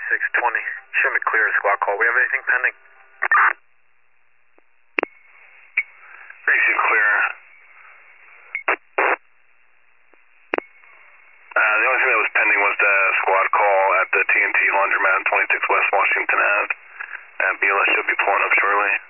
2620. Show me clear squad call. We have anything pending? Receive clear. The only thing that was pending was the squad call at the TNT laundromat on 26 West Washington Ave. BLS should be pulling up shortly.